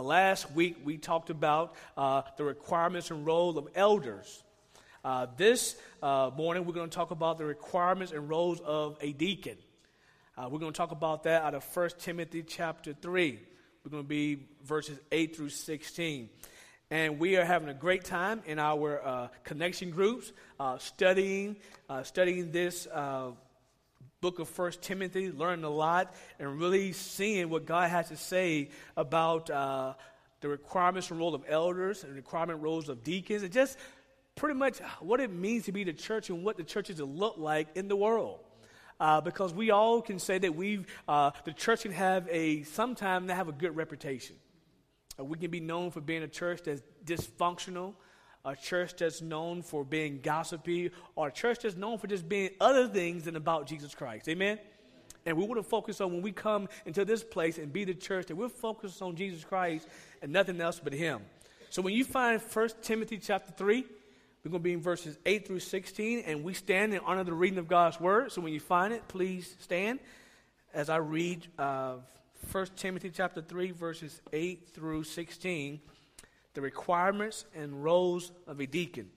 Last week, we talked about the requirements and role of elders. This morning, we're going to talk about the requirements and roles of a deacon. We're going to talk about that out of 1 Timothy chapter 3. We're going to be verses 8 through 16. And we are having a great time in our connection groups, studying this book of 1 Timothy, learning a lot, and really seeing what God has to say about the requirements and role of elders and requirement roles of deacons, and just pretty much what it means to be the church and what the church is to look like in the world. Because we all can say that the church can sometimes have a good reputation. We can be known for being a church that's dysfunctional, a church that's known for being gossipy, or a church that's known for just being other things than about Jesus Christ. Amen? And we want to focus on when we come into this place and be the church that we're focused on Jesus Christ and nothing else but Him. So when you find 1 Timothy chapter 3, we're going to be in verses 8 through 16, and we stand in honor of the reading of God's Word. So when you find it, please stand as I read 1 Timothy chapter 3, verses 8 through 16, the requirements and roles of a deacon.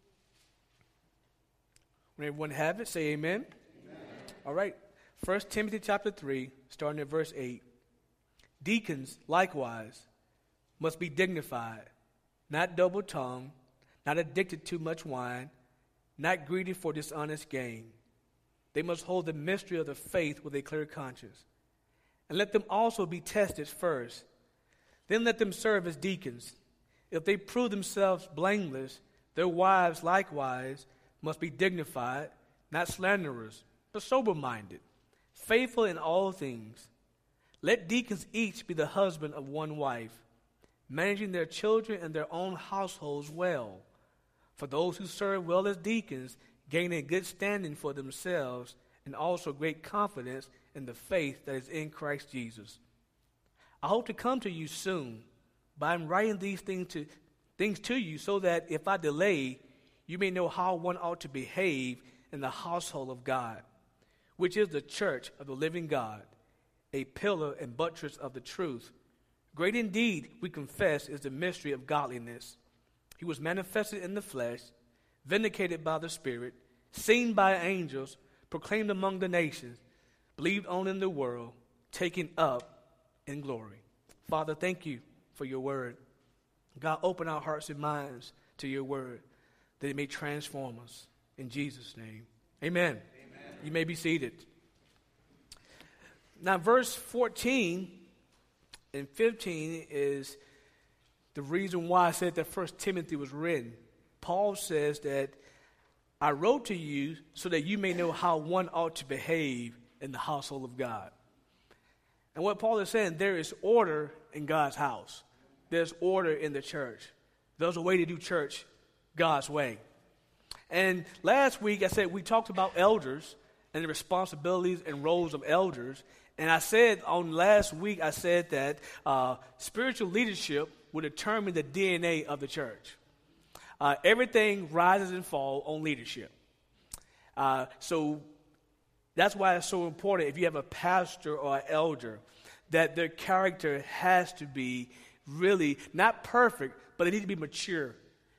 When everyone have it, say amen. Amen. All right. 1 Timothy chapter 3, starting at verse 8. Deacons, likewise, must be dignified, not double-tongued, not addicted to much wine, not greedy for dishonest gain. They must hold the mystery of the faith with a clear conscience. And let them also be tested first. Then let them serve as deacons. If they prove themselves blameless, their wives likewise must be dignified, not slanderers, but sober-minded, faithful in all things. Let deacons each be the husband of one wife, managing their children and their own households well. For those who serve well as deacons gain a good standing for themselves and also great confidence in the faith that is in Christ Jesus. I hope to come to you soon, but I'm writing these things to you so that if I delay, you may know how one ought to behave in the household of God, which is the church of the living God, a pillar and buttress of the truth. Great indeed, we confess, is the mystery of godliness. He was manifested in the flesh, vindicated by the Spirit, seen by angels, proclaimed among the nations, believed on in the world, taken up in glory. Father, thank you for your word. God, open our hearts and minds to your word, that it may transform us. In Jesus' name, amen. Amen. You may be seated. Now, verse 14 and 15 is the reason why I said that 1 Timothy was written. Paul says that I wrote to you so that you may know how one ought to behave in the household of God. And what Paul is saying, there is order in God's house. There's order in the church. There's a way to do church God's way. And last week I said we talked about elders and the responsibilities and roles of elders. And I said on last week, I said that spiritual leadership will determine the DNA of the church. Everything rises and falls on leadership. So that's why it's so important if you have a pastor or an elder that their character has to be really not perfect, but it needs to be mature,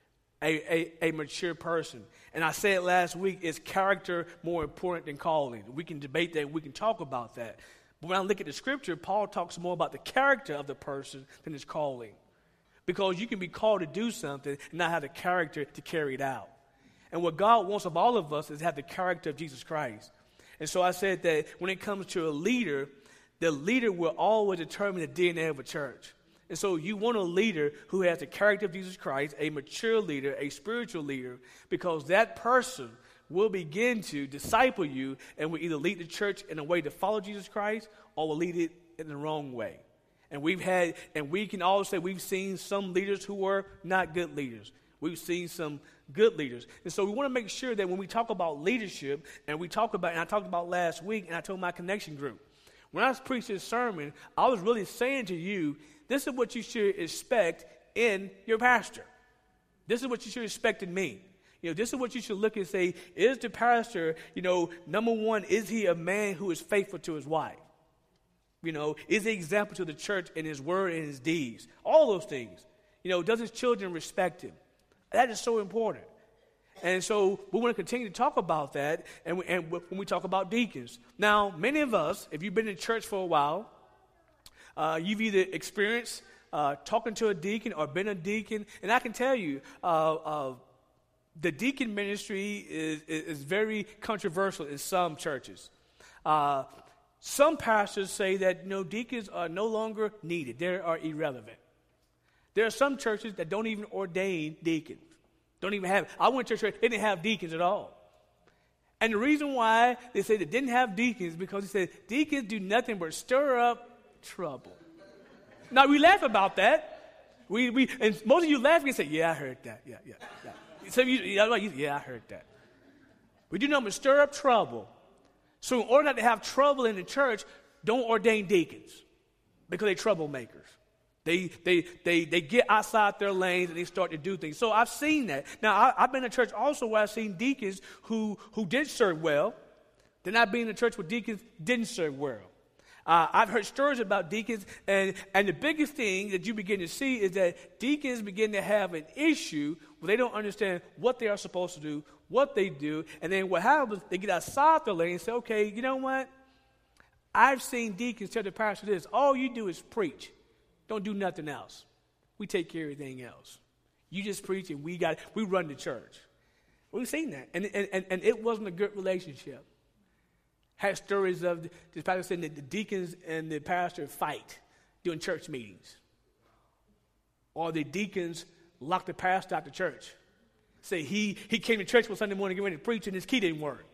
a mature person. And I said last week, is character more important than calling? We can debate that, we can talk about that. But when I look at the scripture, Paul talks more about the character of the person than his calling. Because you can be called to do something and not have the character to carry it out. And what God wants of all of us is to have the character of Jesus Christ. And so I said that when it comes to a leader, the leader will always determine the DNA of a church. And so you want a leader who has the character of Jesus Christ, a mature leader, a spiritual leader, because that person will begin to disciple you and will either lead the church in a way to follow Jesus Christ or will lead it in the wrong way. And we can all say we've seen some leaders who were not good leaders. We've seen some good leaders. And so we want to make sure that when we talk about leadership, and I talked about last week, and I told my connection group, when I was preaching this sermon, I was really saying to you, this is what you should expect in your pastor. This is what you should expect in me. This is what you should look and say, is the pastor, number one, is he a man who is faithful to his wife? Is the example to the church in his word and his deeds? All those things. Does his children respect him? That is so important. And so we want to continue to talk about that and when we talk about deacons. Now, many of us, if you've been in church for a while, you've either experienced talking to a deacon or been a deacon. And I can tell you, the deacon ministry is very controversial in some churches. Some pastors say that deacons are no longer needed. They are irrelevant. There are some churches that don't even ordain deacons. Don't even have it. I went to a church, they didn't have deacons at all. And the reason why they say they didn't have deacons is because they said deacons do nothing but stir up trouble. Now, we laugh about that. And most of you laugh and say, yeah, I heard that. Yeah. Some of you, yeah, I heard that. We do nothing but stir up trouble. So in order not to have trouble in the church, don't ordain deacons because they're troublemakers. They get outside their lanes and they start to do things. So I've seen that. Now, I've been in a church also where I've seen deacons who did serve well. Then I've been in a church where deacons didn't serve well. I've heard stories about deacons, and the biggest thing that you begin to see is that deacons begin to have an issue where they don't understand what they are supposed to do, what they do, and then what happens, they get outside their lane and say, okay, you know what? I've seen deacons tell the pastor this, all you do is preach. Don't do nothing else. We take care of everything else. You just preach and we run the church. We've seen that. And it wasn't a good relationship. Had stories of the pastor saying that the deacons and the pastor fight during church meetings. Or the deacons lock the pastor out the church. Say he came to church one Sunday morning getting ready to preach and his key didn't work.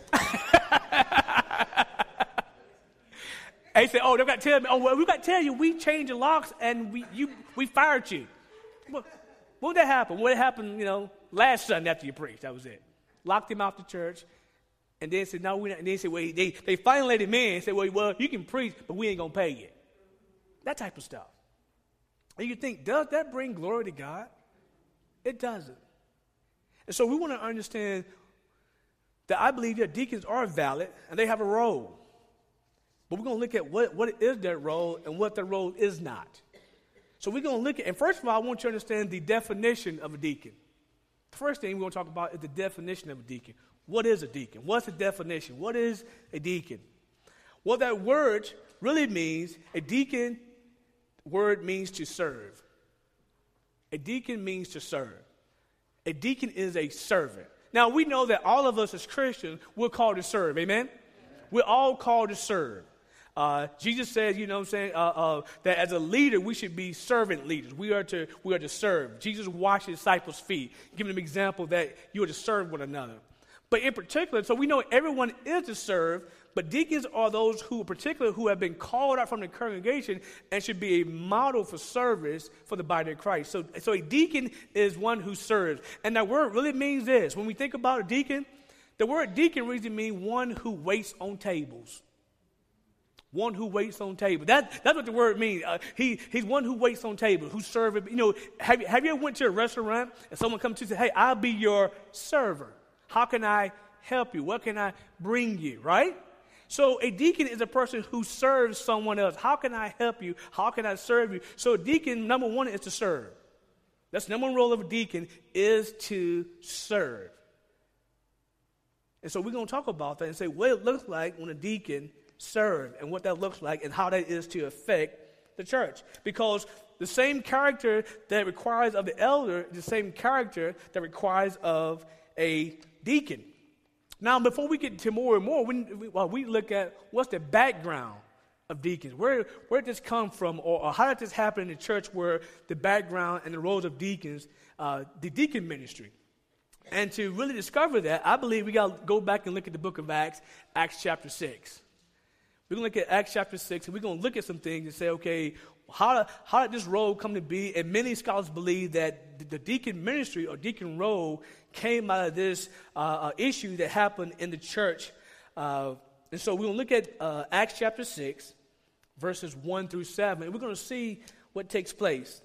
And he said, oh, they've got to tell me, we've got to tell you, we changed the locks and we fired you. What would that happen? What happened, last Sunday after you preached? That was it. Locked him out the church. And then said, no, we're not. And they said, well, they finally let him in and said, well, you can preach, but we ain't going to pay you. That type of stuff. And you think, does that bring glory to God? It doesn't. And so we want to understand that I believe that deacons are valid and they have a role. But we're going to look at what is their role and what their role is not. So we're going to look at, and first of all, I want you to understand the definition of a deacon. The first thing we're going to talk about is the definition of a deacon. What is a deacon? What's the definition? What is a deacon? Well, that word really means, a deacon word means to serve. A deacon means to serve. A deacon is a servant. Now, we know that all of us as Christians, we're called to serve. Amen? We're all called to serve. Jesus says, that as a leader, we should be servant leaders. We are to serve. Jesus washed his disciples' feet, giving them an example that you are to serve one another. But in particular, so we know everyone is to serve, but deacons are those who have been called out from the congregation and should be a model for service for the body of Christ. So a deacon is one who serves. And that word really means this. When we think about a deacon, the word deacon really means one who waits on tables. One who waits on tables. That's what the word means. He's one who waits on tables, who serves. Have you ever went to a restaurant and someone comes to you and say, hey, I'll be your server. How can I help you? What can I bring you, right? So a deacon is a person who serves someone else. How can I help you? How can I serve you? So a deacon, number one, is to serve. That's the number one role of a deacon, is to serve. And so we're going to talk about that and say what it looks like when a deacon serves and what that looks like and how that is to affect the church. Because the same character that requires of the elder is the same character that requires of a deacon. Now, before we get to more and more, we look at what's the background of deacons. Where did this come from, or how did this happen in the church where the background and the roles of deacons, the deacon ministry? And to really discover that, I believe we got to go back and look at the book of Acts, Acts chapter 6. We're going to look at Acts chapter 6, and we're going to look at some things and say, okay, how did this role come to be? And many scholars believe that the deacon ministry or deacon role came out of this issue that happened in the church. And so we're going to look at Acts chapter 6, verses 1 through 7, and we're going to see what takes place.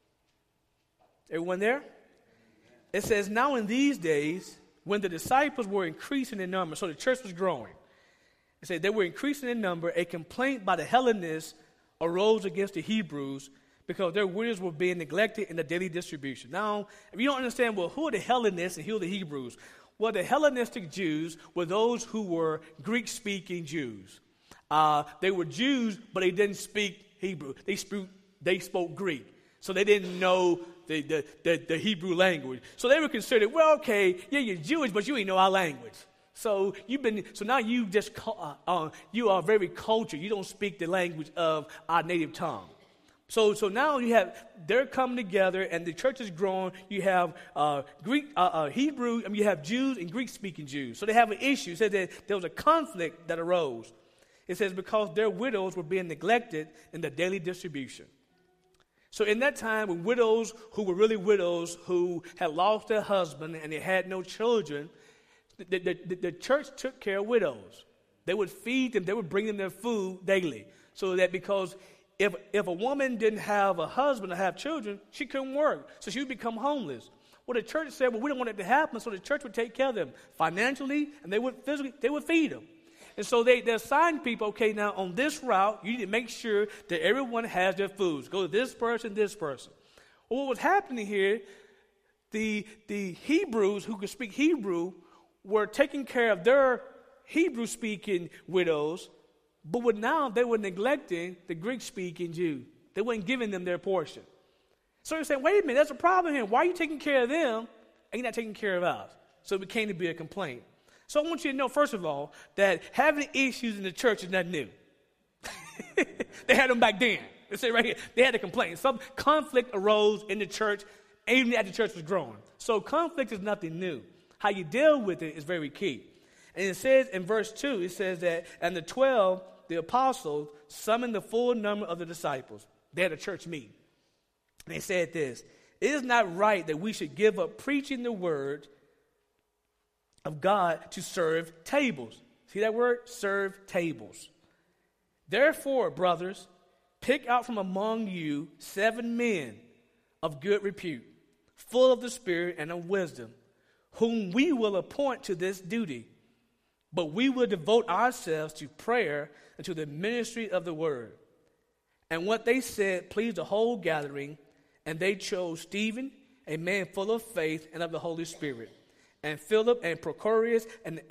Everyone there? It says, now in these days, when the disciples were increasing in number, so the church was growing, It said they were increasing in number. A complaint by the Hellenists arose against the Hebrews because their widows were being neglected in the daily distribution. Now, if you don't understand, well, who are the Hellenists and who are the Hebrews? Well, the Hellenistic Jews were those who were Greek-speaking Jews. They were Jews, but they didn't speak Hebrew. They spoke Greek, so they didn't know the Hebrew language. So they were considered, well, okay, yeah, you're Jewish, but you ain't know our language. So now you just you are very cultured. You don't speak the language of our native tongue. So now they're coming together, and the church is growing. You have Hebrew, you have Jews and Greek-speaking Jews. So they have an issue. It says that there was a conflict that arose. It says because their widows were being neglected in the daily distribution. So in that time, when widows who were really widows, who had lost their husband and they had no children, the church took care of widows. They would feed them. They would bring them their food daily. So that because if a woman didn't have a husband or have children, she couldn't work. So she would become homeless. Well, the church said, well, we don't want it to happen, so the church would take care of them financially, and they would feed them. And so they assigned people, okay, now on this route, you need to make sure that everyone has their foods. Go to this person, this person. Well, what was happening here, the Hebrews who could speak Hebrew were taking care of their Hebrew-speaking widows, but now they were neglecting the Greek-speaking Jews. They weren't giving them their portion. So you're saying, wait a minute, there's a problem here. Why are you taking care of them and you're not taking care of us? So it became to be a complaint. So I want you to know, first of all, that having issues in the church is not new. They had them back then. They say right here, they had a complaint. Some conflict arose in the church even as the church was growing. So conflict is nothing new. How you deal with it is very key. And it says in verse 2, it says that, and the 12, the apostles, summoned the full number of the disciples. They had a church meeting. And they said this, it is not right that we should give up preaching the word of God to serve tables. See that word? Serve tables. Therefore, brothers, pick out from among you 7 men of good repute, full of the Spirit and of wisdom, whom we will appoint to this duty. But we will devote ourselves to prayer and to the ministry of the word. And what they said pleased the whole gathering, and they chose Stephen, a man full of faith and of the Holy Spirit, and Philip and Prochorus and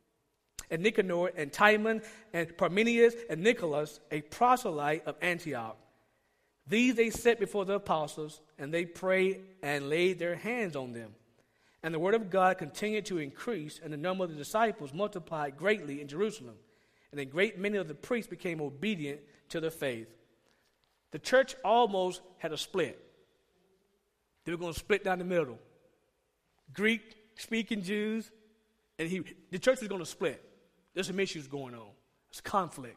Nicanor and Timon and Parmenius and Nicholas, a proselyte of Antioch. These they set before the apostles, and they prayed and laid their hands on them. And the word of God continued to increase, and the number of the disciples multiplied greatly in Jerusalem. And a great many of the priests became obedient to the faith. The church almost had a split. They were going to split down the middle. Greek-speaking Jews, and the church was going to split. There's some issues going on. There's conflict.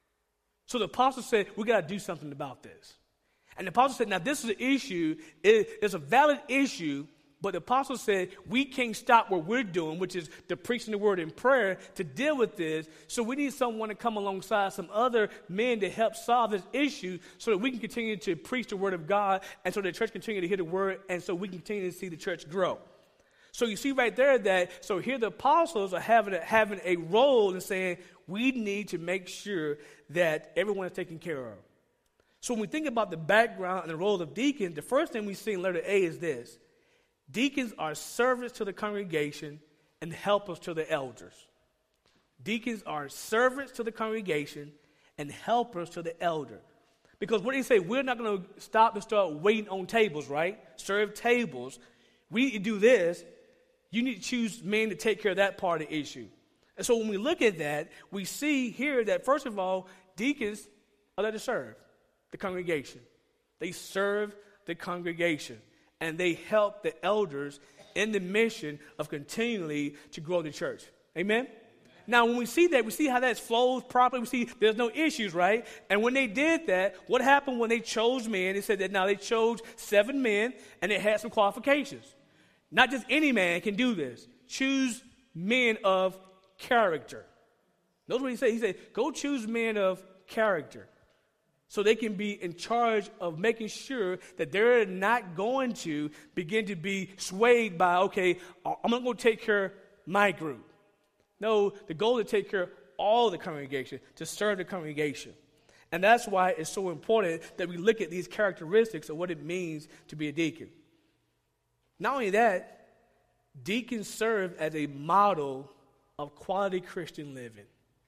So the apostles said, we got to do something about this. And the apostles said, now this is an issue. It's a valid issue. But the apostles said, we can't stop what we're doing, which is the preaching the word in prayer, to deal with this. So we need someone to come alongside some other men to help solve this issue so that we can continue to preach the word of God and so the church continue to hear the word and so we can continue to see the church grow. So you see right there that, so here the apostles are having a role in saying, we need to make sure that everyone is taken care of. So when we think about the background and the role of deacons, the first thing we see in letter A is this. Deacons are servants to the congregation and helpers to the elders. Deacons are servants to the congregation and helpers to the elder. Because what do you say? We're not going to stop and start waiting on tables, right? Serve tables. We need to do this. You need to choose men to take care of that part of the issue. And so when we look at that, we see here that, first of all, deacons are there to serve the congregation. They serve the congregation. And they help the elders in the mission of continually to grow the church. Amen? Now, when we see that, we see how that flows properly. We see there's no issues, right? And when they did that, what happened when they chose men? They said that now they chose 7 men, and they had some qualifications. Not just any man can do this. Choose men of character. Notice what he said. He said, go choose men of character. So they can be in charge of making sure that they're not going to begin to be swayed by, okay, I'm not going to take care of my group. No, the goal is to take care of all the congregation, to serve the congregation. And that's why it's so important that we look at these characteristics of what it means to be a deacon. Not only that, deacons serve as a model of quality Christian living.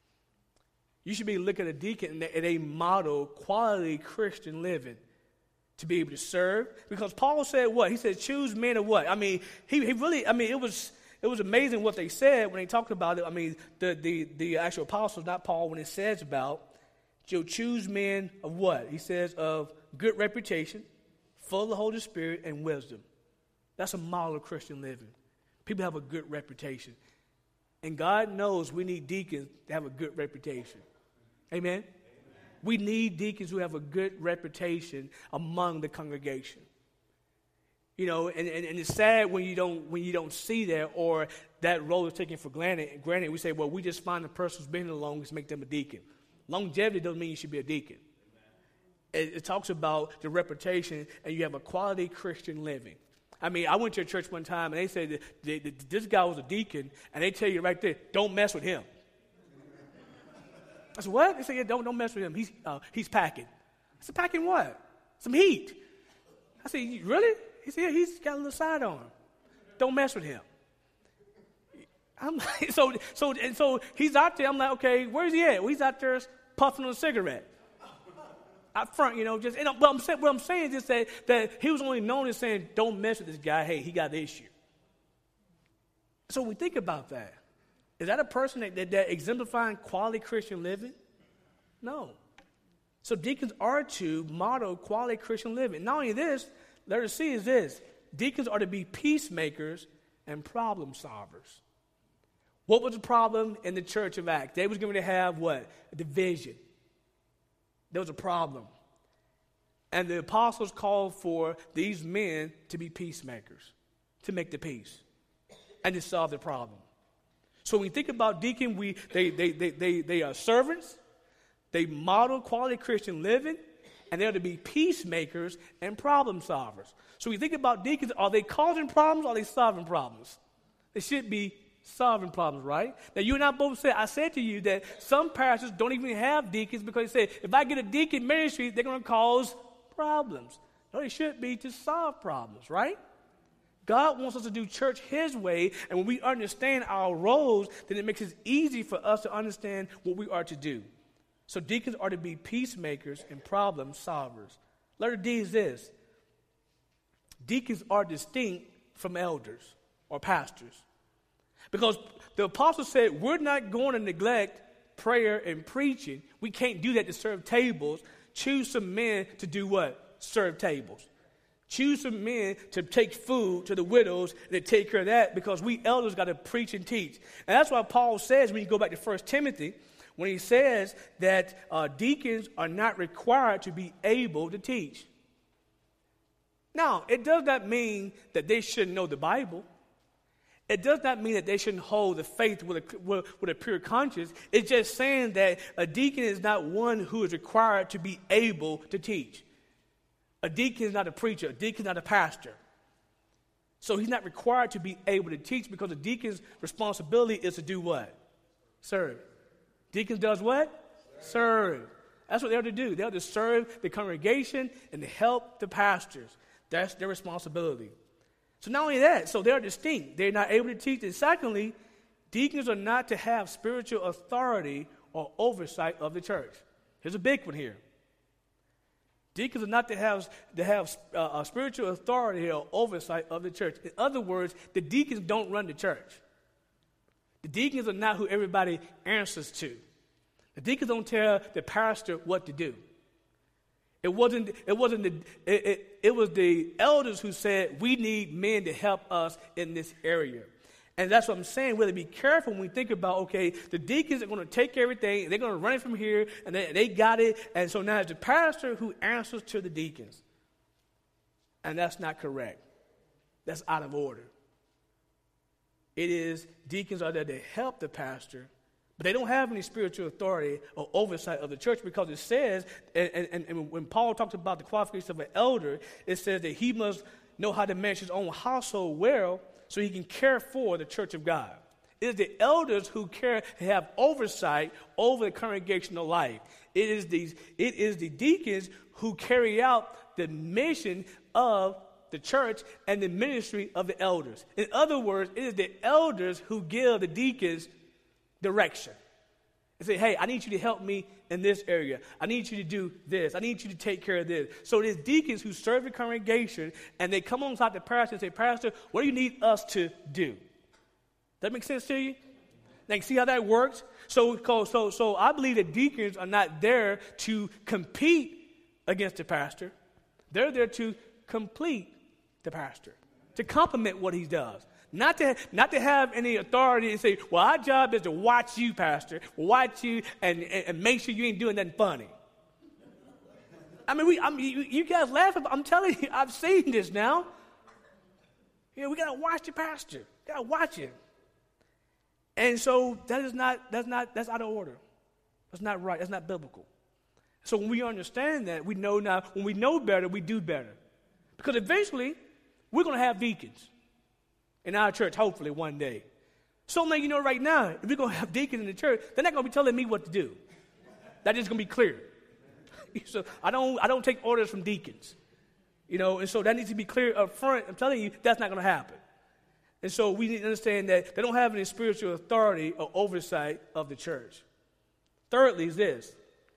You should be looking at a deacon at a model quality Christian living to be able to serve. Because Paul said what? He said, choose men of what? I mean, he really, I mean, it was amazing what they said when they talked about it. I mean, the actual apostles, not Paul, when it says about, you'll choose men of what? He says of good reputation, full of the Holy Spirit, and wisdom. That's a model of Christian living. People have a good reputation. And God knows we need deacons to have a good reputation. Amen? Amen. We need deacons who have a good reputation among the congregation. You know, and it's sad when you don't see that, or that role is taken for granted. We say, well, we just find the person who's been here the longest, make them a deacon. Longevity doesn't mean you should be a deacon. It talks about the reputation, and you have a quality Christian living. I mean, I went to a church one time, and they said that this guy was a deacon, and they tell you right there, don't mess with him. I said, what? They said, yeah, don't mess with him. He's packing. I said, packing what? Some heat. I said, really? He said, yeah, he's got a little side on him. Don't mess with him. I'm like, so he's out there. I'm like, okay, where's he at? Well, he's out there puffing on a cigarette. Out front, you know, just, you know, what I'm saying is that he was only known as saying, don't mess with this guy. Hey, he got the issue. So when we think about that, is that a person that exemplifying quality Christian living? No. So deacons are to model quality Christian living. Not only this, letter C is this. Deacons are to be peacemakers and problem solvers. What was the problem in the church of Acts? They was going to have what? A division. There was a problem. And the apostles called for these men to be peacemakers, to make the peace, and to solve the problem. So when we think about deacon, they are servants, they model quality Christian living, and they're to be peacemakers and problem solvers. So when we think about deacons, are they causing problems or are they solving problems? They should be solving problems, right? Now, you and I both said, I said to you that some pastors don't even have deacons because they say, if I get a deacon ministry, they're going to cause problems. No, they should be to solve problems, right? God wants us to do church his way, and when we understand our roles, then it makes it easy for us to understand what we are to do. So deacons are to be peacemakers and problem solvers. Letter D is this. Deacons are distinct from elders or pastors. Because the apostle said, we're not going to neglect prayer and preaching. We can't do that to serve tables. Choose some men to do what? Serve tables. Choose some men to take food to the widows and to take care of that, because we elders got to preach and teach. And that's why Paul says, when you go back to 1 Timothy, when he says that deacons are not required to be able to teach. Now, it does not mean that they shouldn't know the Bible. It does not mean that they shouldn't hold the faith with a pure conscience. It's just saying that a deacon is not one who is required to be able to teach. A deacon is not a preacher. A deacon is not a pastor. So he's not required to be able to teach, because a deacon's responsibility is to do what? Serve. Deacons does what? Serve. That's what they're to do. They're to serve the congregation and to help the pastors. That's their responsibility. So not only that, so they're distinct. They're not able to teach. And secondly, deacons are not to have spiritual authority or oversight of the church. Here's a big one here. Deacons are not to have a spiritual authority or oversight of the church. In other words, the deacons don't run the church. The deacons are not who everybody answers to. The deacons don't tell the pastor what to do. It was the elders who said, we need men to help us in this area. And that's what I'm saying. We have to be careful when we think about, okay, the deacons are going to take everything, they're going to run it from here, and they got it. And so now it's the pastor who answers to the deacons. And that's not correct. That's out of order. It is, deacons are there to help the pastor, but they don't have any spiritual authority or oversight of the church, because it says, and when Paul talks about the qualifications of an elder, it says that he must know how to manage his own household well so he can care for the church of God. It is the elders who have oversight over the congregational life. It is the deacons who carry out the mission of the church and the ministry of the elders. In other words, it is the elders who give the deacons direction. And say, hey, I need you to help me in this area. I need you to do this. I need you to take care of this. So it is deacons who serve the congregation, and they come alongside the pastor and say, Pastor, what do you need us to do? That make sense to you? Now, you see how that works? So I believe that deacons are not there to compete against the pastor. They're there to complete the pastor, to complement what he does. Not to have any authority and say, well, our job is to watch you, Pastor, watch you and make sure you ain't doing nothing funny. You guys laugh, but I'm telling you, I've seen this now. We got to watch the pastor. Got to watch him. And so that's out of order. That's not right. That's not biblical. So when we understand that, we know now, when we know better, we do better. Because eventually, we're going to have deacons in our church, hopefully, one day. So many, right now, if we're going to have deacons in the church, they're not going to be telling me what to do. That is going to be clear. So I don't take orders from deacons. And so that needs to be clear up front. I'm telling you, that's not going to happen. And so we need to understand that they don't have any spiritual authority or oversight of the church. Thirdly is this.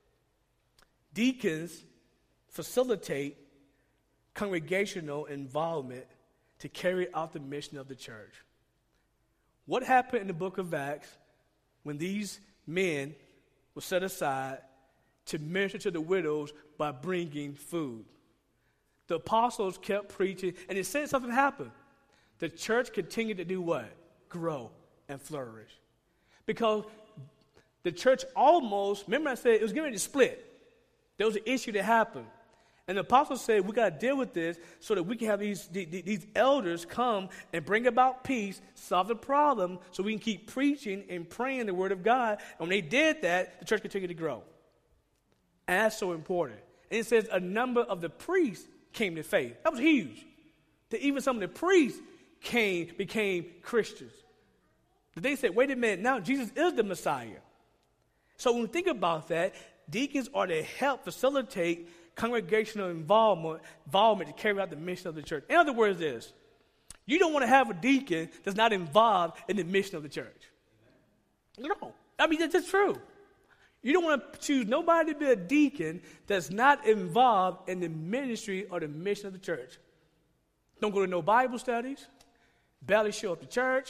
Deacons facilitate congregational involvement to carry out the mission of the church. What happened in the book of Acts when these men were set aside to minister to the widows by bringing food? The apostles kept preaching, and it said something happened. The church continued to do what? Grow and flourish. Because the church almost, remember I said it was getting ready to split. There was an issue that happened. And the apostles said, we got to deal with this so that we can have these elders come and bring about peace, solve the problem, so we can keep preaching and praying the word of God. And when they did that, the church continued to grow. And that's so important. And it says a number of the priests came to faith. That was huge. That even some of the priests became Christians. But they said, wait a minute, now Jesus is the Messiah. So when we think about that, deacons are to help facilitate congregational involvement to carry out the mission of the church. In other words, you don't want to have a deacon that's not involved in the mission of the church. No. That's true. You don't want to choose nobody to be a deacon that's not involved in the ministry or the mission of the church. Don't go to no Bible studies. Barely show up to church.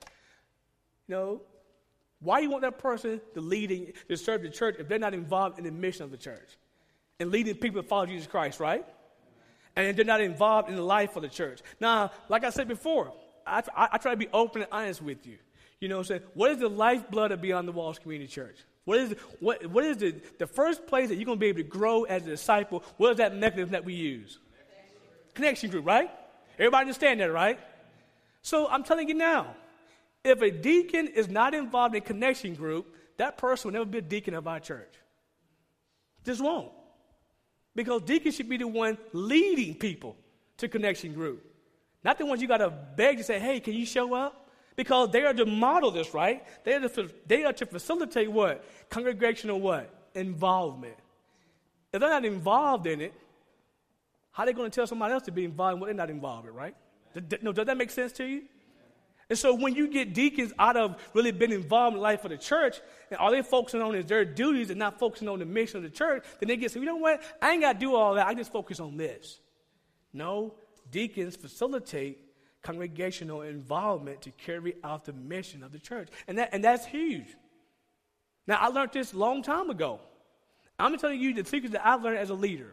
Why you want that person to serve the church if they're not involved in the mission of the church? And leading people to follow Jesus Christ, right? And they're not involved in the life of the church. Now, like I said before, I try to be open and honest with you. What is the lifeblood of Beyond the Walls Community Church? What is the first place that you're going to be able to grow as a disciple? What is that mechanism that we use? Connection group, right? Everybody understand that, right? So I'm telling you now, if a deacon is not involved in connection group, that person will never be a deacon of our church. Just won't. Because deacons should be the one leading people to connection group. Not the ones you got to beg to say, hey, can you show up? Because they are to model this, right? They are to facilitate what? Congregational what? Involvement. If they're not involved in it, how are they going to tell somebody else to be involved in what they're not involved in, right? Does that make sense to you? And so when you get deacons out of really being involved in the life of the church, and all they're focusing on is their duties and not focusing on the mission of the church, then they get say, you know what? I ain't got to do all that. I just focus on this. No, deacons facilitate congregational involvement to carry out the mission of the church. And that's huge. Now, I learned this a long time ago. I'm telling you the secrets that I've learned as a leader.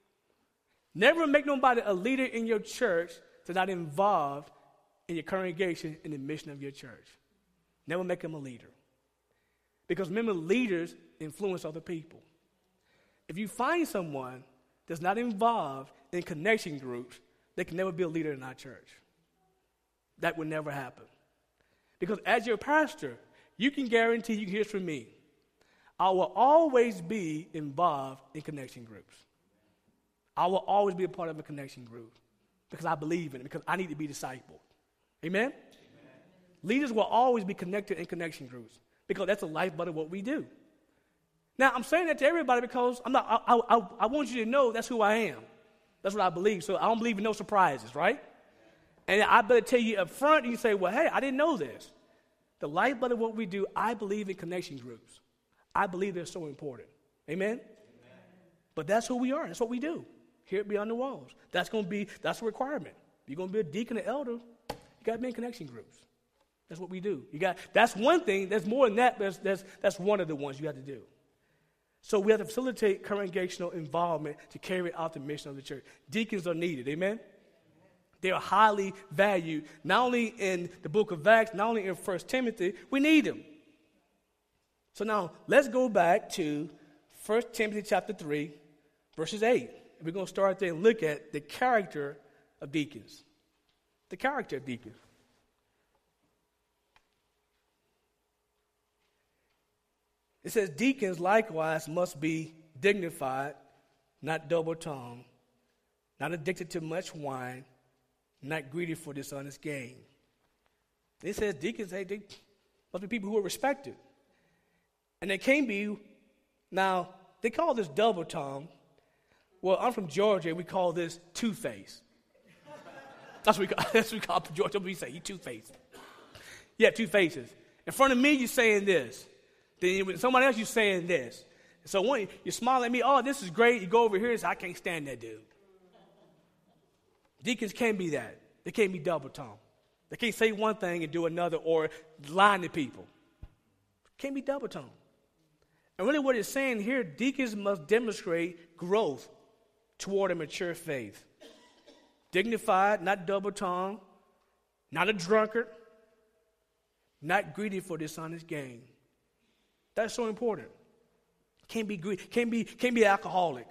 Never make nobody a leader in your church that's not involved in your congregation in the mission of your church. Never make them a leader. Because remember, leaders influence other people. If you find someone that's not involved in connection groups, they can never be a leader in our church. That would never happen. Because as your pastor, you can guarantee, you can hear from me, I will always be involved in connection groups. I will always be a part of a connection group because I believe in it, because I need to be discipled. Amen? Leaders will always be connected in connection groups because that's the lifeblood of what we do. Now, I'm saying that to everybody because I want you to know that's who I am. That's what I believe. So I don't believe in no surprises, right? And I better tell you up front, and you say, well, hey, I didn't know this. The lifeblood of what we do, I believe in connection groups. I believe they're so important. Amen? But that's who we are. That's what we do. Here at Beyond the Walls. That's a requirement. You're going to be a deacon or elder, you got to be in connection groups. That's what we do. That's one thing. There's more than that, but that's one of the ones you have to do. So we have to facilitate congregational involvement to carry out the mission of the church. Deacons are needed, amen? They are highly valued, not only in the book of Acts, not only in 1 Timothy, we need them. So now, let's go back to 1 Timothy chapter 3, verses 8. We're going to start there and look at the character of deacons. The character of deacons. It says, deacons likewise must be dignified, not double-tongued, not addicted to much wine, not greedy for dishonest gain. It says deacons, they must be people who are respected. And they can be, now, they call this double-tongued. Well, I'm from Georgia, we call this two-faced. That's what we call Georgia. We say, you two-faced. You have two faces. In front of me, you're saying this. Then with somebody else, you're saying this. So when you smile at me, oh, this is great. You go over here and say, I can't stand that dude. Deacons can't be that. They can't be double-tongued. They can't say one thing and do another or lie to people. Can't be double-tongued. And really what it's saying here, deacons must demonstrate growth toward a mature faith. Dignified, not double-tongued, not a drunkard, not greedy for dishonest gain. That's so important. Can't be greedy, can't be alcoholic.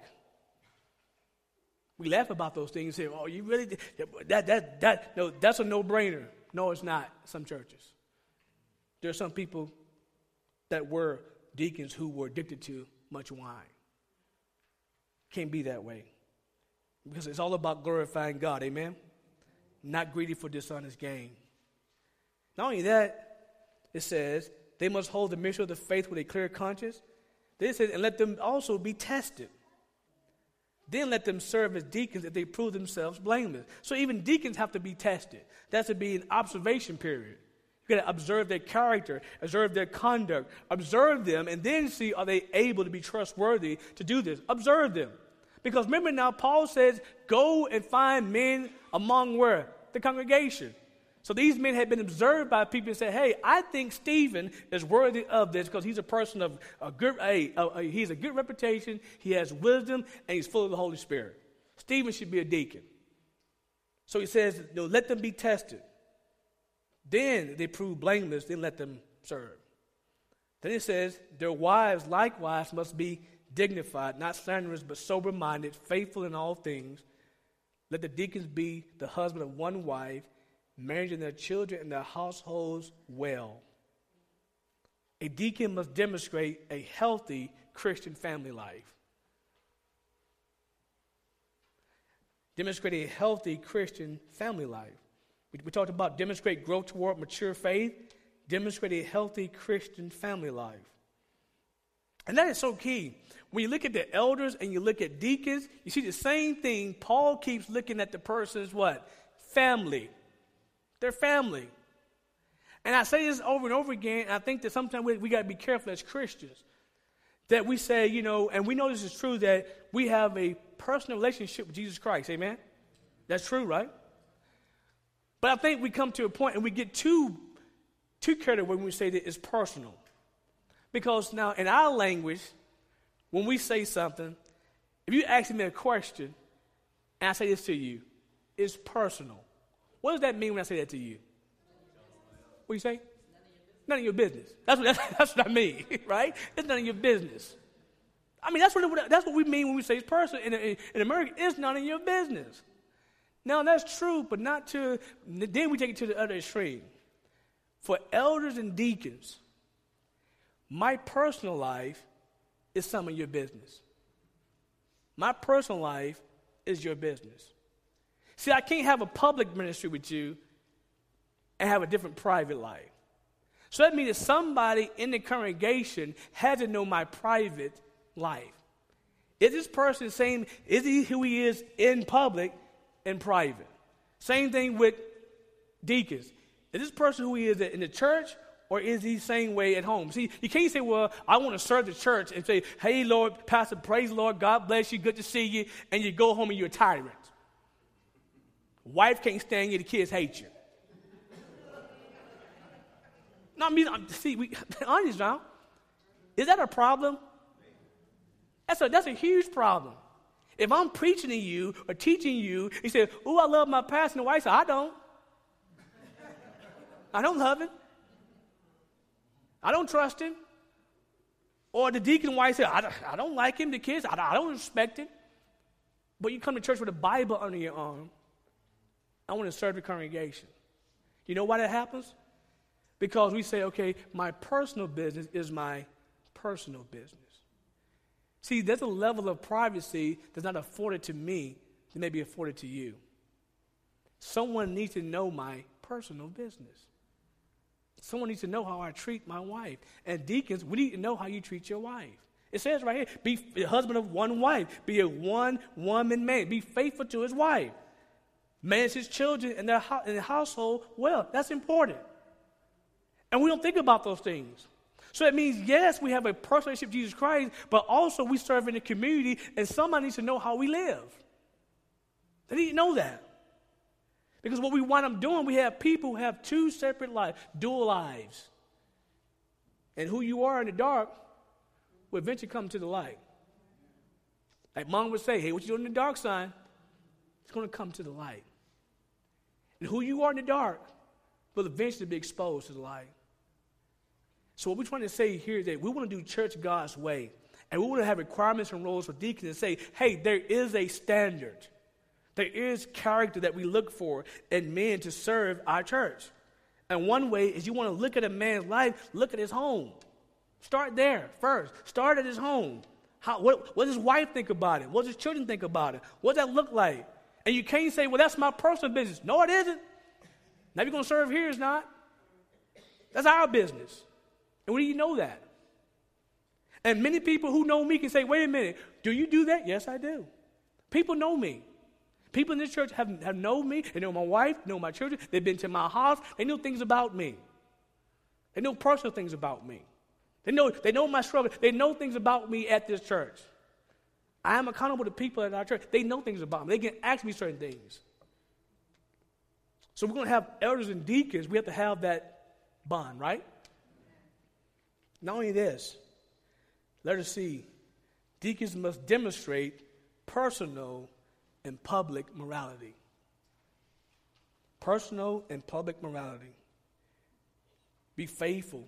We laugh about those things and say, oh, you really, no, that's a no-brainer. No, it's not, some churches. There are some people that were deacons who were addicted to much wine. Can't be that way. Because it's all about glorifying God, amen? Not greedy for dishonest gain. Not only that, it says, they must hold the mystery of the faith with a clear conscience. Then it says, and let them also be tested. Then let them serve as deacons if they prove themselves blameless. So even deacons have to be tested. That's to be an observation period. You've got to observe their character, observe their conduct, observe them, and then see are they able to be trustworthy to do this. Observe them. Because remember now, Paul says, go and find men among where? The congregation. So these men had been observed by people and said, hey, I think Stephen is worthy of this because he's a person of a good, he has a good reputation, he has wisdom, and he's full of the Holy Spirit. Stephen should be a deacon. So he says, no, let them be tested. Then they prove blameless, then let them serve. Then it says, their wives likewise must be dignified, not slanderous, but sober-minded, faithful in all things. Let the deacons be the husband of one wife, managing their children and their households well. A deacon must demonstrate a healthy Christian family life. Demonstrate a healthy Christian family life. We talked about demonstrate growth toward mature faith. Demonstrate a healthy Christian family life. And that is so key. When you look at the elders and you look at deacons, you see the same thing. Paul keeps looking at the person's what? Family. Their family. And I say this over and over again, and I think that sometimes we got to be careful as Christians. That we say, and we know this is true, that we have a personal relationship with Jesus Christ. Amen? That's true, right? But I think we come to a point and we get too carried away when we say that it's personal. Because now in our language, when we say something, if you ask me a question, and I say this to you, it's personal. What does that mean when I say that to you? What do you say? None of your business. That's what I mean, right? It's none of your business. I mean, that's what we mean when we say it's personal. In America, it's none of your business. Now, that's true, but not to, then we take it to the other extreme. For elders and deacons, my personal life is some of your business. My personal life is your business. See, I can't have a public ministry with you and have a different private life. So that means that somebody in the congregation had to know my private life. Is this person saying, is he who he is in public and private? Same thing with deacons. Is this person who he is in the church, or is he the same way at home? See, you can't say, well, I want to serve the church and say, hey, Lord, Pastor, praise the Lord, God bless you, good to see you, and you go home and you're a tyrant. Wife can't stand you, the kids hate you. No, I mean, see, honest now, is that a problem? That's a huge problem. If I'm preaching to you or teaching you, you say, oh, I love my pastor, and the wife says, I don't. I don't love him. I don't trust him. Or the deacon wife says, I don't like him, the kids, I don't respect him. But you come to church with a Bible under your arm. I want to serve the congregation. You know why that happens? Because we say, okay, my personal business is my personal business. See, there's a level of privacy that's not afforded to me that may be afforded to you. Someone needs to know my personal business. Someone needs to know how I treat my wife. And deacons, we need to know how you treat your wife. It says right here, be the husband of one wife. Be a one-woman man. Be faithful to his wife. Manage his children and their household well. That's important. And we don't think about those things. So it means, yes, we have a personal relationship with Jesus Christ, but also we serve in the community, and somebody needs to know how we live. They need to know that. Because what we wind up doing, we have people who have two separate lives, dual lives. And who you are in the dark will eventually come to the light. Like Mom would say, hey, what you doing in the dark, son? It's going to come to the light. And who you are in the dark will eventually be exposed to the light. So what we're trying to say here is that we want to do church God's way. And we want to have requirements and roles for deacons and say, hey, there is a standard. There is character that we look for in men to serve our church. And one way is you want to look at a man's life, look at his home. Start there first. Start at his home. What does his wife think about it? What does his children think about it? What does that look like? And you can't say, well, that's my personal business. No, it isn't. Now you're going to serve here, it's not. That's our business. And we need to know that. And many people who know me can say, wait a minute, do you do that? Yes, I do. People know me. People in this church have known me. They know my wife, know my children. They've been to my house. They know things about me. They know personal things about me. They know my struggle. They know things about me at this church. I am accountable to people at our church. They know things about me. They can ask me certain things. So we're going to have elders and deacons. We have to have that bond, right? Not only this, let us see, deacons must demonstrate personal and public morality. Personal and public morality. Be faithful.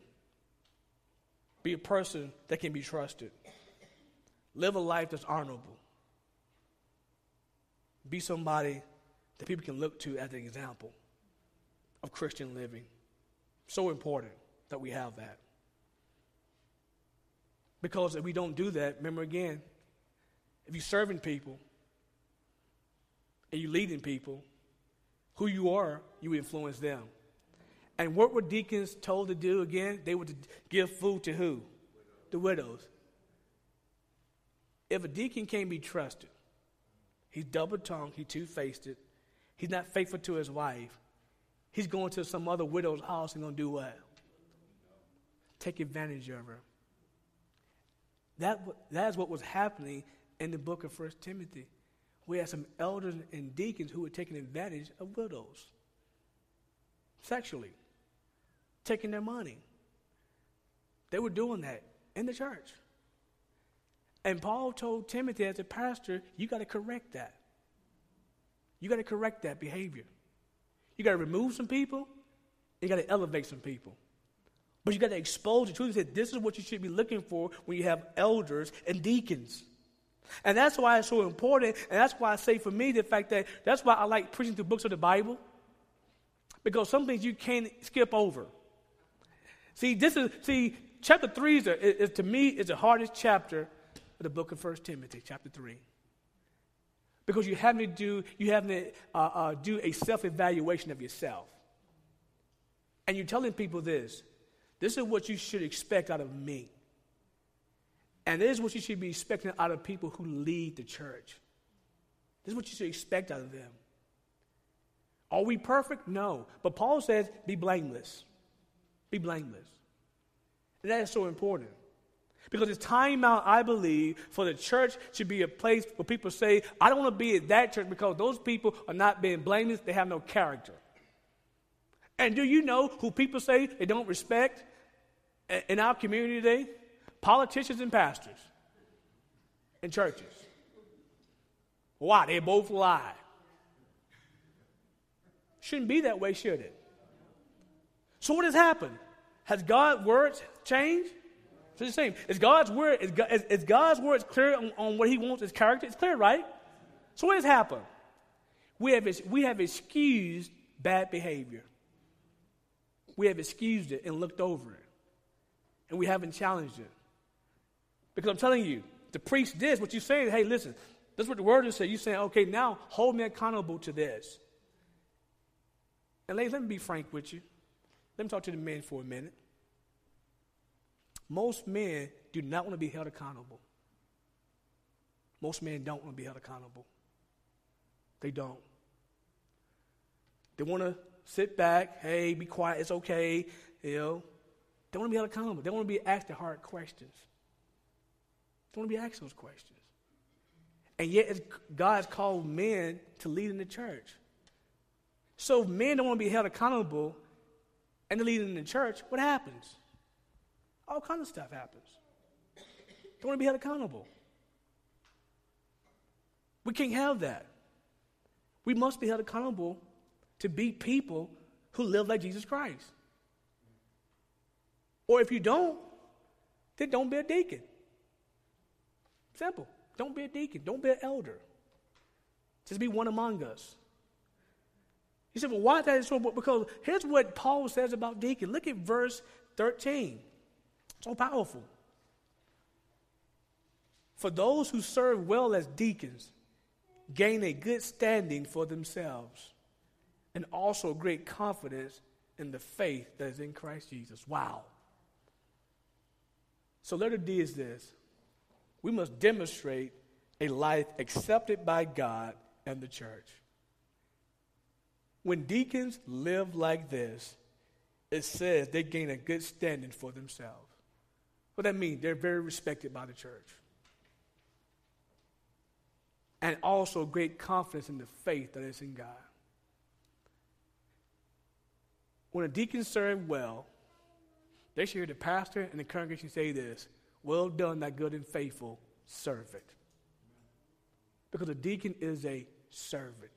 Be a person that can be trusted. Live a life that's honorable. Be somebody that people can look to as an example of Christian living. So important that we have that. Because if we don't do that, remember again, if you're serving people and you're leading people, who you are, you influence them. And what were deacons told to do again? They were to give food to who? The widows. If a deacon can't be trusted, he's double-tongued, he's two-faced, he's not faithful to his wife, he's going to some other widow's house and going to do what? Take advantage of her. That is what was happening in the book of 1 Timothy. We had some elders and deacons who were taking advantage of widows sexually, taking their money. They were doing that in the church. And Paul told Timothy as a pastor, you got to correct that. You got to correct that behavior. You got to remove some people. You got to elevate some people. But you got to expose the truth and say, this is what you should be looking for when you have elders and deacons. And that's why it's so important. And that's why I say for me the fact that that's why I like preaching through books of the Bible. Because some things you can't skip over. Chapter 3 is to me is the hardest chapter of the book of 1 Timothy, chapter 3. Because you have to do a self-evaluation of yourself. And you're telling people this is what you should expect out of me. And this is what you should be expecting out of people who lead the church. This is what you should expect out of them. Are we perfect? No. But Paul says, be blameless. Be blameless. And that is so important. Because it's time out, I believe, for the church to be a place where people say, I don't want to be at that church because those people are not being blameless. They have no character. And do you know who people say they don't respect in our community today? Politicians and pastors in churches. Why? They both lie. Shouldn't be that way, should it? So what has happened? Has God's words changed? It's the same. Is God's word clear on what he wants, his character? It's clear, right? So what has happened? We have excused bad behavior. We have excused it and looked over it. And we haven't challenged it. Because I'm telling you, the priest did what you're saying. Hey, listen, this is what the word is saying. You're saying, okay, now hold me accountable to this. And ladies, let me be frank with you. Let me talk to the men for a minute. Most men do not want to be held accountable. Most men don't want to be held accountable. They don't. They want to sit back, hey, be quiet, it's okay, you know. They want to be held accountable. They want to be asked the hard questions. They want to be asked those questions. And yet God has called men to lead in the church. So if men don't want to be held accountable and they're leading in the church, what happens? All kinds of stuff happens. They want to be held accountable. We can't have that. We must be held accountable to be people who live like Jesus Christ. Or if you don't, then don't be a deacon. Simple. Don't be a deacon. Don't be an elder. Just be one among us. You said, well, why is that so? Because here's what Paul says about deacon. Look at verse 13. So powerful. For those who serve well as deacons gain a good standing for themselves and also great confidence in the faith that is in Christ Jesus. Wow. So letter D is this. We must demonstrate a life accepted by God and the church. When deacons live like this, it says they gain a good standing for themselves. What that means? They're very respected by the church. And also great confidence in the faith that is in God. When a deacon serves well, they should hear the pastor and the congregation say this: well done, thy good and faithful servant. Because a deacon is a servant.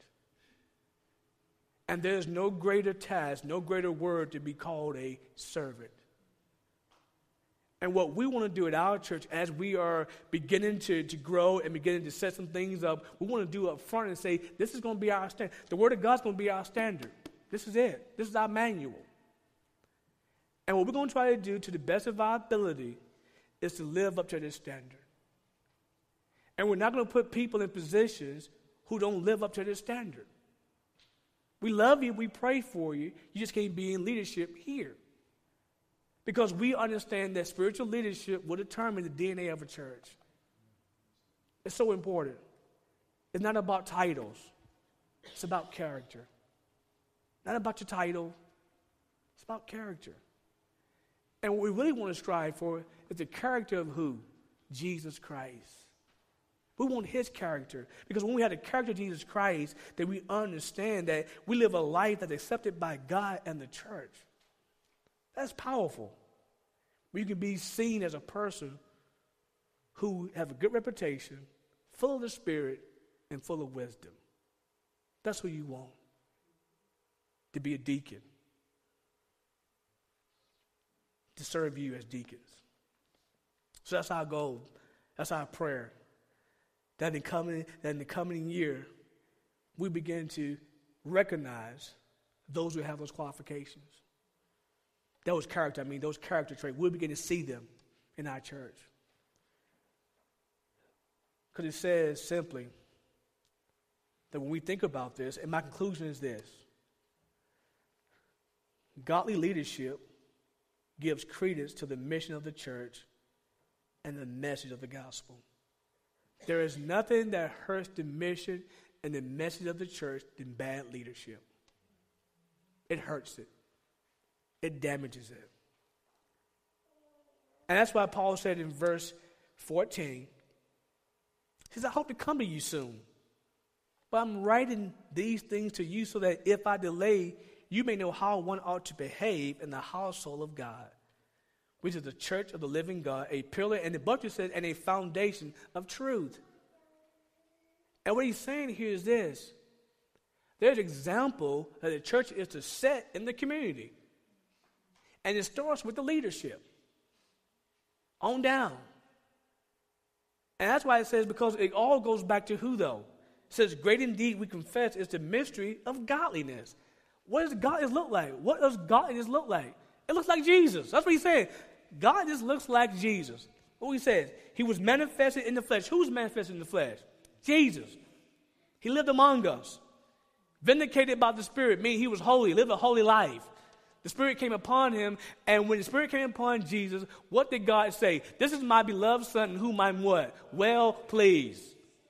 And there's no greater task, no greater word to be called a servant. And what we want to do at our church as we are beginning to grow and beginning to set some things up, we want to do up front and say, this is going to be our standard. The Word of God's going to be our standard. This is it. This is our manual. And what we're going to try to do to the best of our ability is to live up to this standard. And we're not going to put people in positions who don't live up to this standard. We love you. We pray for you. You just can't be in leadership here. Because we understand that spiritual leadership will determine the DNA of a church. It's so important. It's not about titles. It's about character. Not about your title. It's about character. And what we really want to strive for is the character of who? Jesus Christ. We want his character. Because when we have the character of Jesus Christ, then we understand that we live a life that's accepted by God and the church. That's powerful. Where you can be seen as a person who have a good reputation, full of the Spirit, and full of wisdom. That's who you want. To be a deacon. To serve you as deacons. So that's our goal. That's our prayer. That in the coming year, we begin to recognize those who have those qualifications. Those character traits. We'll begin to see them in our church. Because it says simply that when we think about this, and my conclusion is this: Godly leadership gives credence to the mission of the church and the message of the gospel. There is nothing that hurts the mission and the message of the church than bad leadership. It hurts it. It damages it. And that's why Paul said in verse 14, he says, I hope to come to you soon. But I'm writing these things to you so that if I delay, you may know how one ought to behave in the household of God, which is the church of the living God, a pillar, and the butcher says, and a foundation of truth. And what he's saying here is this. There's an example that the church is to set in the community. And it starts with the leadership. On down. And that's why it says, because it all goes back to who though? It says, great indeed we confess is the mystery of godliness. What does godliness look like? What does godliness look like? It looks like Jesus. That's what he's saying. Godliness looks like Jesus. What he says, he was manifested in the flesh. Who was manifested in the flesh? Jesus. He lived among us. Vindicated by the Spirit, meaning he was holy, lived a holy life. The Spirit came upon him, and when the Spirit came upon Jesus, what did God say? This is my beloved Son, in whom I'm what? Well pleased.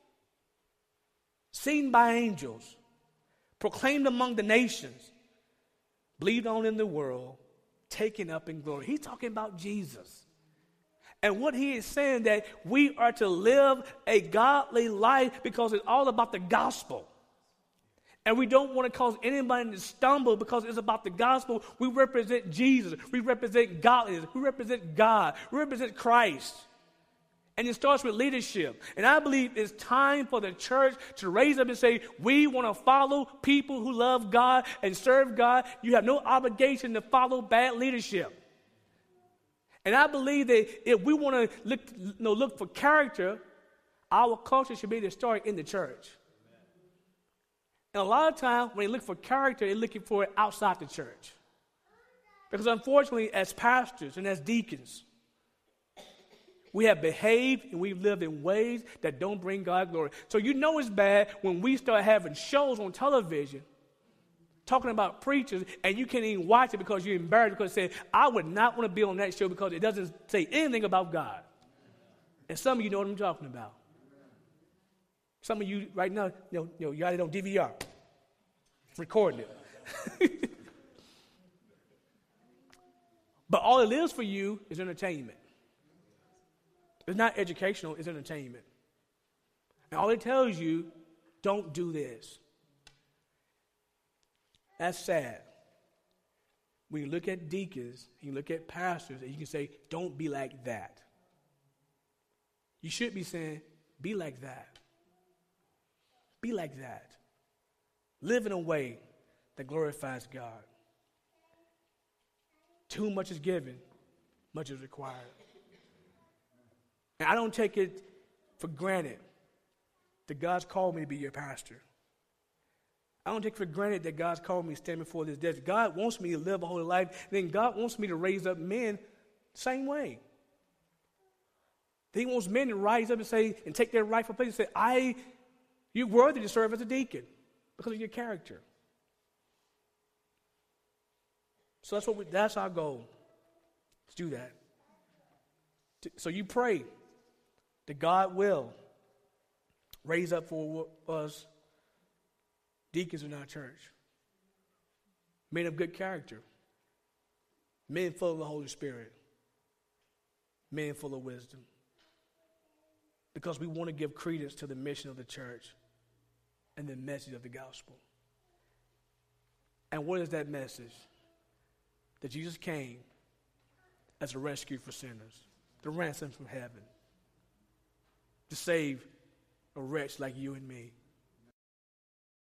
Seen by angels, proclaimed among the nations, believed on in the world, taken up in glory. He's talking about Jesus. And what he is saying that we are to live a godly life because it's all about the gospel. And we don't want to cause anybody to stumble because it's about the gospel. We represent Jesus. We represent godliness. We represent God. We represent Christ. And it starts with leadership. And I believe it's time for the church to raise up and say, we want to follow people who love God and serve God. You have no obligation to follow bad leadership. And I believe that if we want to look for character, our culture should be to start in the church. And a lot of times when they look for character, they're looking for it outside the church. Because unfortunately, as pastors and as deacons, we have behaved and we've lived in ways that don't bring God glory. So you know it's bad when we start having shows on television talking about preachers and you can't even watch it because you're embarrassed because you say, I would not want to be on that show because it doesn't say anything about God. And some of you know what I'm talking about. Some of you right now, you got it on DVR, recording it. But all it is for you is entertainment. It's not educational, it's entertainment. And all it tells you, don't do this. That's sad. When you look at deacons, you look at pastors, and you can say, don't be like that. You should be saying, be like that. Be like that. Live in a way that glorifies God. Too much is given, much is required. And I don't take it for granted that God's called me to be your pastor. I don't take for granted that God's called me to stand before this desk. God wants me to live a holy life. Then God wants me to raise up men the same way. He wants men to rise up and say, and take their rightful place and say, you're worthy to serve as a deacon because of your character. So that's our goal. Let's do that. So you pray that God will raise up for us deacons in our church, men of good character, men full of the Holy Spirit, men full of wisdom, because we want to give credence to the mission of the church and the message of the gospel. And what is that message? That Jesus came as a rescue for sinners, the ransom from heaven, to save a wretch like you and me.